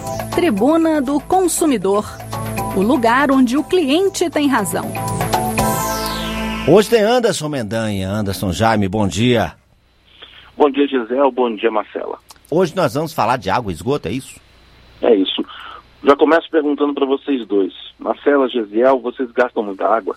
Tribuna do Consumidor, o lugar onde o cliente tem razão. Hoje tem Anderson Mendanha. Anderson Jaime, bom dia. Bom dia, Gisele. Bom dia, Marcela. Hoje nós vamos falar de água e esgoto, é isso? É isso. Já começo perguntando para vocês dois. Marcela, Gisele, vocês gastam muita água?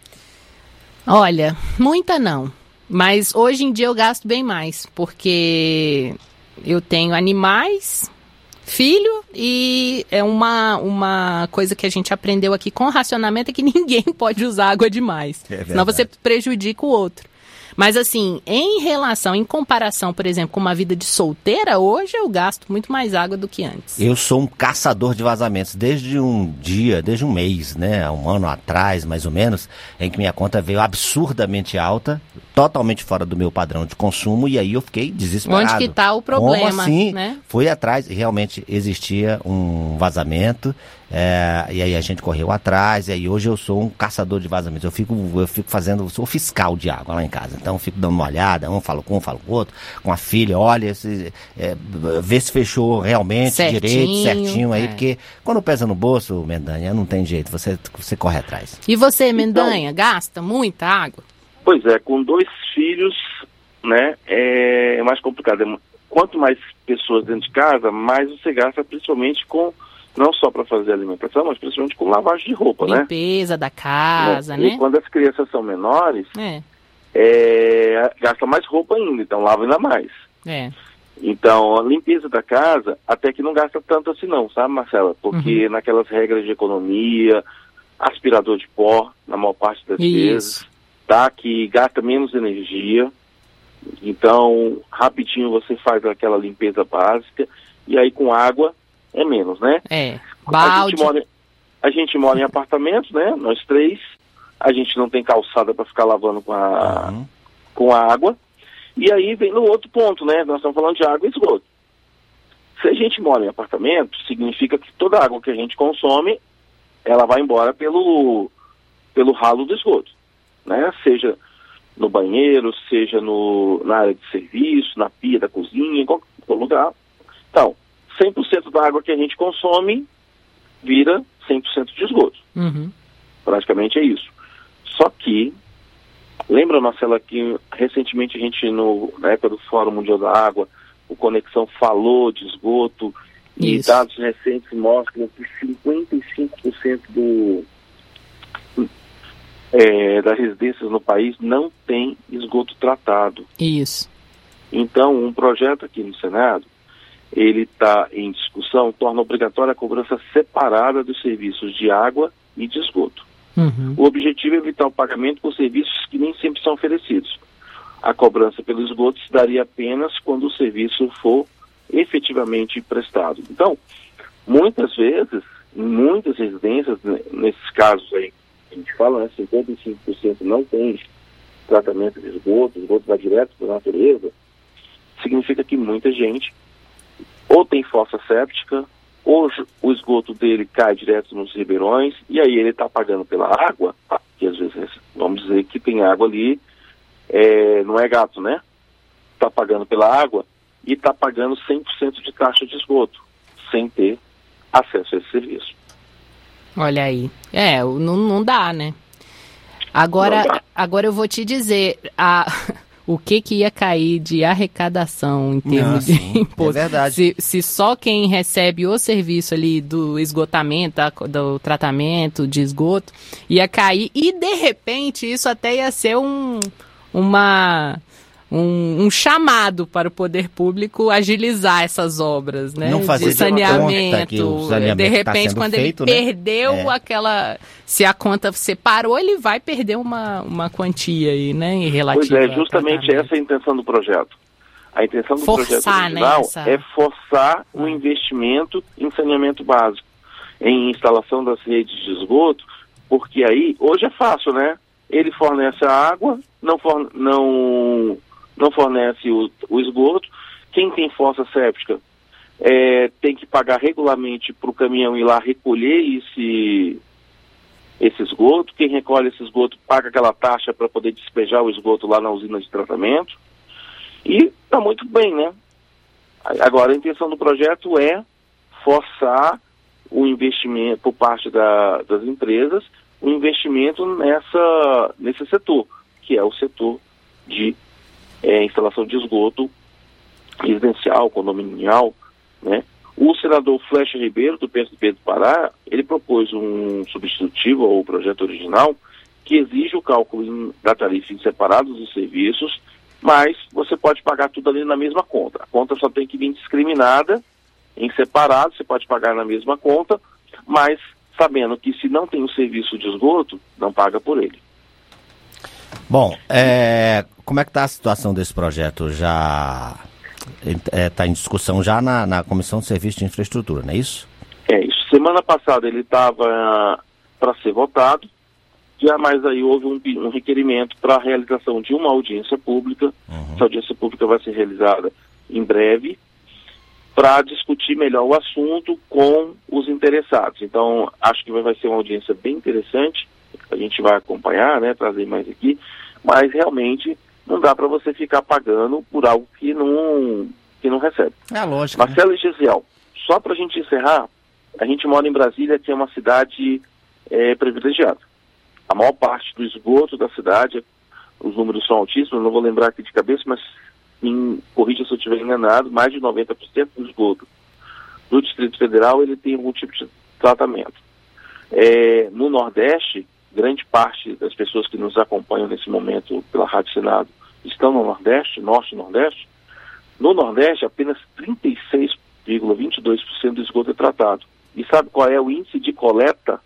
Olha, muita não. Mas hoje em dia eu gasto bem mais, porque eu tenho animais, filho, e é uma coisa que a gente aprendeu aqui com o racionamento, é que ninguém pode usar água demais. Senão você prejudica o outro. Mas assim, em comparação, por exemplo, com uma vida de solteira, hoje eu gasto muito mais água do que antes. Eu sou um caçador de vazamentos desde um mês, né? Um ano atrás, mais ou menos, em que minha conta veio absurdamente alta, totalmente fora do meu padrão de consumo, e aí eu fiquei desesperado. Onde que está o problema? Como assim? Né? Fui atrás, realmente existia um vazamento, e aí a gente correu atrás, e aí hoje eu sou um caçador de vazamentos. Eu fico fazendo, sou fiscal de água lá em casa, então eu fico dando uma olhada, falo com o outro, com a filha, olha, vê se fechou realmente direito, certinho aí, porque quando pesa no bolso, Mendanha, não tem jeito, você corre atrás. E você, Mendanha, gasta muita água? Pois é, com 2 filhos, né, é mais complicado. Quanto mais pessoas dentro de casa, mais você gasta, principalmente com, não só para fazer alimentação, mas principalmente com lavagem de roupa, né? Limpeza da casa, né? E quando as crianças são menores, gasta mais roupa ainda, então lava ainda mais. Então, a limpeza da casa, até que não gasta tanto assim não, sabe, Marcela? Porque naquelas regras de economia, aspirador de pó, na maior parte das vezes, tá? Que gasta menos energia. Então, rapidinho você faz aquela limpeza básica, e aí com água é menos, né? Balde. A gente mora em apartamentos, né? Nós 3. A gente não tem calçada para ficar lavando com a água. E aí vem no outro ponto, né? Nós estamos falando de água e esgoto. Se a gente mora em apartamento, significa que toda a água que a gente consome, ela vai embora pelo ralo do esgoto, né? Seja no banheiro, seja na área de serviço, na pia da cozinha, em qualquer lugar. Então, 100% da água que a gente consome vira 100% de esgoto. Praticamente é isso. Só que, lembra, Marcela, que recentemente a gente, na época do Fórum Mundial da Água, o Conexão falou de esgoto, e dados recentes mostram que 55% das residências no país não tem esgoto tratado. Isso. Então, um projeto aqui no Senado, ele está em discussão, torna obrigatória a cobrança separada dos serviços de água e de esgoto. O objetivo é evitar o pagamento por serviços que nem sempre são oferecidos. A cobrança pelo esgoto se daria apenas quando o serviço for efetivamente prestado. Então, muitas vezes, em muitas residências, nesses casos aí, a gente fala, né, 55% não tem tratamento de esgoto, o esgoto vai direto para a natureza, significa que muita gente ou tem fossa séptica, ou o esgoto dele cai direto nos ribeirões, e aí ele está pagando pela água, que às vezes, vamos dizer que tem água ali, não é gato, né? Está pagando pela água e está pagando 100% de taxa de esgoto, sem ter acesso a esse serviço. Olha aí. Não dá, né? Agora eu vou te dizer, o que ia cair de arrecadação em termos de imposto. É verdade. Se só quem recebe o serviço ali do esgotamento, do tratamento de esgoto, ia cair, e de repente isso até ia ser um chamado para o poder público agilizar essas obras, né? Não fazer de saneamento. De repente, tá quando feito, ele perdeu aquela... Se a conta separou, ele vai perder uma quantia aí, né? Em relativa. Pois é, justamente essa é a intenção do projeto. A intenção do projeto original é forçar o investimento em saneamento básico, em instalação das redes de esgoto, porque aí, hoje é fácil, né? Ele fornece a água, não fornece o esgoto. Quem tem fossa séptica tem que pagar regularmente para o caminhão ir lá recolher esse esgoto. Quem recolhe esse esgoto paga aquela taxa para poder despejar o esgoto lá na usina de tratamento. E está muito bem, né? Agora, a intenção do projeto é forçar o investimento por parte das empresas, o investimento nesse setor, que é o setor de instalação de esgoto residencial, condominial, né? O senador Flecha Ribeiro, do PSDB do Pará, ele propôs um substitutivo ao projeto original que exige o cálculo da tarifa em separados dos serviços, mas você pode pagar tudo ali na mesma conta. A conta só tem que vir discriminada em separado, você pode pagar na mesma conta, mas sabendo que se não tem o serviço de esgoto, não paga por ele. Bom, como é que está a situação desse projeto? Já está em discussão já na Comissão de Serviços de Infraestrutura, não é isso? É isso. Semana passada ele estava para ser votado, mas aí houve um requerimento para a realização de uma audiência pública. Essa audiência pública vai ser realizada em breve, para discutir melhor o assunto com os interessados. Então, acho que vai ser uma audiência bem interessante, a gente vai acompanhar, né, trazer mais aqui, mas realmente não dá para você ficar pagando por algo que não recebe. É lógico. Marcelo e Gesiel, só para a gente encerrar, a gente mora em Brasília, que é uma cidade privilegiada. A maior parte do esgoto da cidade, os números são altíssimos, não vou lembrar aqui de cabeça, mas corrija se eu estiver enganado, mais de 90% do esgoto do Distrito Federal ele tem algum tipo de tratamento. No Nordeste, grande parte das pessoas que nos acompanham nesse momento pela Rádio Senado estão no Nordeste, Norte e Nordeste. No Nordeste, apenas 36,22% do esgoto é tratado. E sabe qual é o índice de coleta?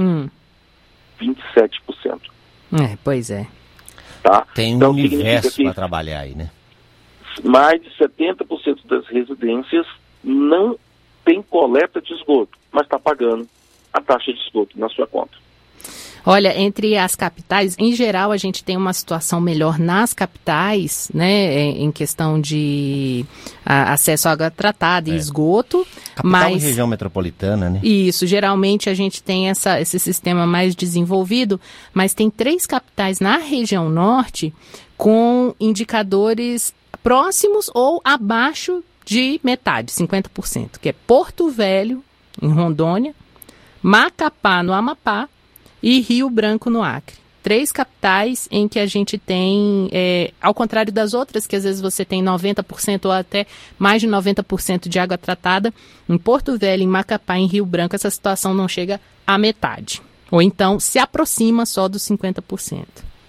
27%. Pois é. Tá? Tem um universo para trabalhar aí, né? Mais de 70% das residências não tem coleta de esgoto, mas está pagando a taxa de esgoto na sua conta. Olha, entre as capitais, em geral, a gente tem uma situação melhor nas capitais, né, em questão de acesso à água tratada e esgoto. Capital mas e região metropolitana, né? Isso, geralmente a gente tem esse sistema mais desenvolvido, mas tem 3 capitais na região norte com indicadores próximos ou abaixo de metade, 50%, que é Porto Velho, em Rondônia, Macapá, no Amapá, e Rio Branco, no Acre. 3 capitais em que a gente tem, ao contrário das outras, que às vezes você tem 90% ou até mais de 90% de água tratada, em Porto Velho, em Macapá, em Rio Branco, essa situação não chega à metade. Ou então se aproxima só dos 50%.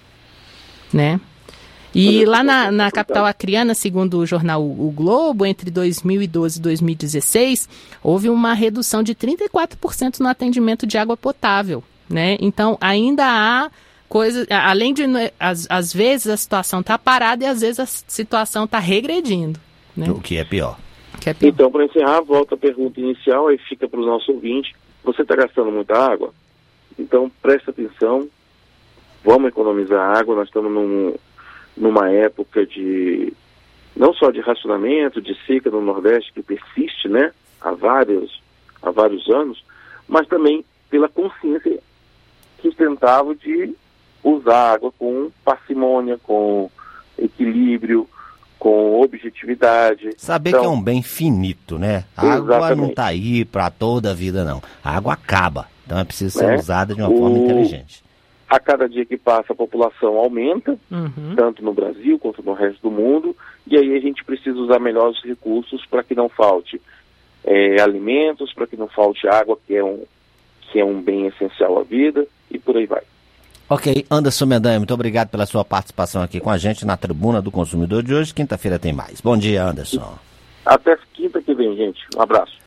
Né? E lá na capital acreana, segundo o jornal O Globo, entre 2012 e 2016, houve uma redução de 34% no atendimento de água potável, né? Então, ainda há coisas, além de, às vezes a situação está parada e às vezes a situação está regredindo. Né? O que é pior. Então, para encerrar, volta a pergunta inicial, aí fica para o nosso ouvinte. Você está gastando muita água? Então, presta atenção, vamos economizar água, nós estamos numa época não só de racionamento, de seca no Nordeste, que persiste, né, há vários anos, mas também pela consciência sustentável de usar água com parcimônia, com equilíbrio, com objetividade. Saber que é um bem finito, né? A água não está aí para toda a vida, não. A água acaba, então é preciso ser usada de uma forma inteligente. A cada dia que passa, a população aumenta, tanto no Brasil quanto no resto do mundo, e aí a gente precisa usar melhor os recursos para que não falte alimentos, para que não falte água, que é um bem essencial à vida, e por aí vai. Ok, Anderson Mendanha, muito obrigado pela sua participação aqui com a gente na Tribuna do Consumidor de hoje. Quinta-feira tem mais. Bom dia, Anderson. Até quinta que vem, gente. Um abraço.